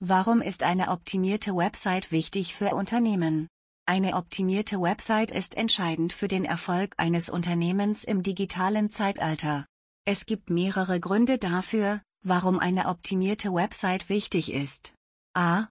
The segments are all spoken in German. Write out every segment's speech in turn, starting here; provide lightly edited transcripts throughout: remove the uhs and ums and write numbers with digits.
Warum ist eine optimierte Website wichtig für Unternehmen? Eine optimierte Website ist entscheidend für den Erfolg eines Unternehmens im digitalen Zeitalter. Es gibt mehrere Gründe dafür, warum eine optimierte Website wichtig ist. A.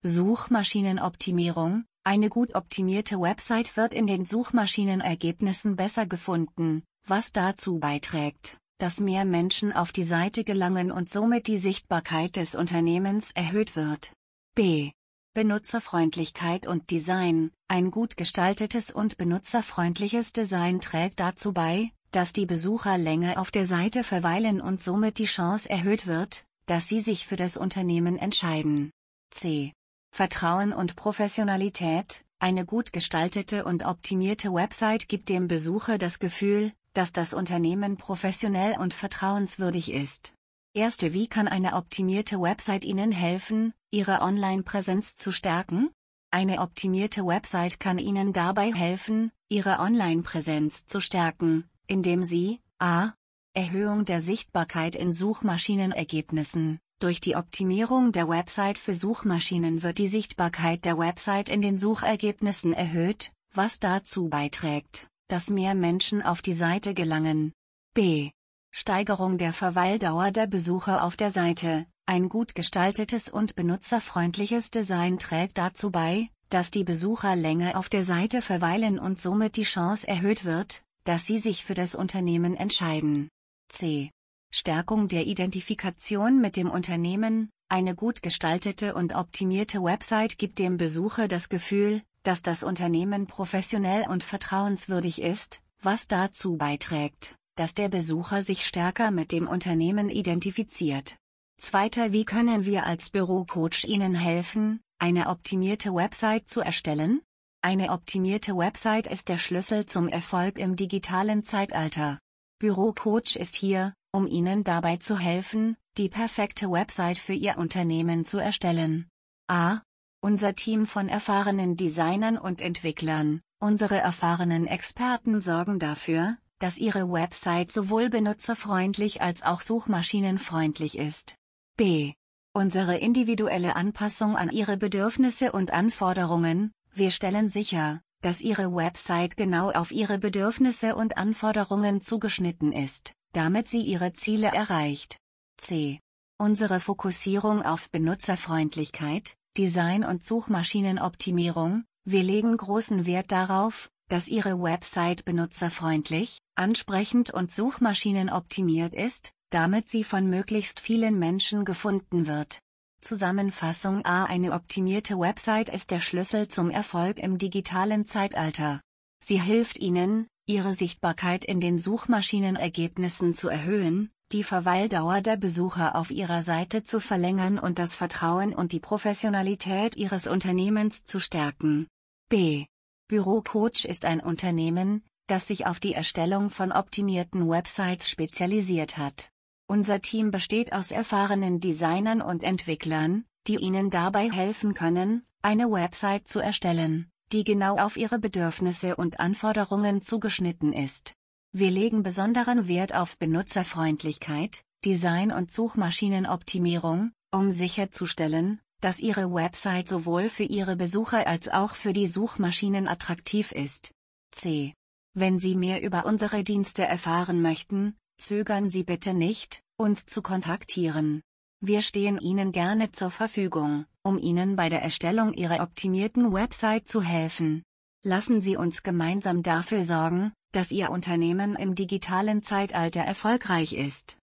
Suchmaschinenoptimierung. Eine gut optimierte Website wird in den Suchmaschinenergebnissen besser gefunden, was dazu beiträgt, dass mehr Menschen auf die Seite gelangen und somit die Sichtbarkeit des Unternehmens erhöht wird. B. Benutzerfreundlichkeit und Design. Ein gut gestaltetes und benutzerfreundliches Design trägt dazu bei, dass die Besucher länger auf der Seite verweilen und somit die Chance erhöht wird, dass sie sich für das Unternehmen entscheiden. C. Vertrauen und Professionalität. Eine gut gestaltete und optimierte Website gibt dem Besucher das Gefühl, dass das Unternehmen professionell und vertrauenswürdig ist. Erste: Wie kann eine optimierte Website Ihnen helfen, Ihre Online-Präsenz zu stärken? Eine optimierte Website kann Ihnen dabei helfen, Ihre Online-Präsenz zu stärken, indem Sie a. Erhöhung der Sichtbarkeit in Suchmaschinenergebnissen. Durch die Optimierung der Website für Suchmaschinen wird die Sichtbarkeit der Website in den Suchergebnissen erhöht, was dazu beiträgt, dass mehr Menschen auf die Seite gelangen. B. Steigerung der Verweildauer der Besucher auf der Seite. Ein gut gestaltetes und benutzerfreundliches Design trägt dazu bei, dass die Besucher länger auf der Seite verweilen und somit die Chance erhöht wird, dass sie sich für das Unternehmen entscheiden. C. Stärkung der Identifikation mit dem Unternehmen. Eine gut gestaltete und optimierte Website gibt dem Besucher das Gefühl, dass das Unternehmen professionell und vertrauenswürdig ist, was dazu beiträgt, dass der Besucher sich stärker mit dem Unternehmen identifiziert. Zweiter: Wie können wir als Bürocoach Ihnen helfen, eine optimierte Website zu erstellen? Eine optimierte Website ist der Schlüssel zum Erfolg im digitalen Zeitalter. Bürocoach ist hier, um Ihnen dabei zu helfen, die perfekte Website für Ihr Unternehmen zu erstellen. A. Unser Team von erfahrenen Designern und Entwicklern. Unsere erfahrenen Experten sorgen dafür, dass Ihre Website sowohl benutzerfreundlich als auch suchmaschinenfreundlich ist. B. Unsere individuelle Anpassung an Ihre Bedürfnisse und Anforderungen. Wir stellen sicher, dass Ihre Website genau auf Ihre Bedürfnisse und Anforderungen zugeschnitten ist, damit sie Ihre Ziele erreicht. C. Unsere Fokussierung auf Benutzerfreundlichkeit, Design und Suchmaschinenoptimierung. Wir legen großen Wert darauf, dass Ihre Website benutzerfreundlich, ansprechend und suchmaschinenoptimiert ist, damit sie von möglichst vielen Menschen gefunden wird. Zusammenfassung A. Eine optimierte Website ist der Schlüssel zum Erfolg im digitalen Zeitalter. Sie hilft Ihnen, Ihre Sichtbarkeit in den Suchmaschinenergebnissen zu erhöhen, die Verweildauer der Besucher auf Ihrer Seite zu verlängern und das Vertrauen und die Professionalität Ihres Unternehmens zu stärken. B. Bürocoach ist ein Unternehmen, das sich auf die Erstellung von optimierten Websites spezialisiert hat. Unser Team besteht aus erfahrenen Designern und Entwicklern, die Ihnen dabei helfen können, eine Website zu erstellen, die genau auf Ihre Bedürfnisse und Anforderungen zugeschnitten ist. Wir legen besonderen Wert auf Benutzerfreundlichkeit, Design und Suchmaschinenoptimierung, um sicherzustellen, dass Ihre Website sowohl für Ihre Besucher als auch für die Suchmaschinen attraktiv ist. C. Wenn Sie mehr über unsere Dienste erfahren möchten, zögern Sie bitte nicht, uns zu kontaktieren. Wir stehen Ihnen gerne zur Verfügung, um Ihnen bei der Erstellung Ihrer optimierten Website zu helfen. Lassen Sie uns gemeinsam dafür sorgen, dass Ihr Unternehmen im digitalen Zeitalter erfolgreich ist.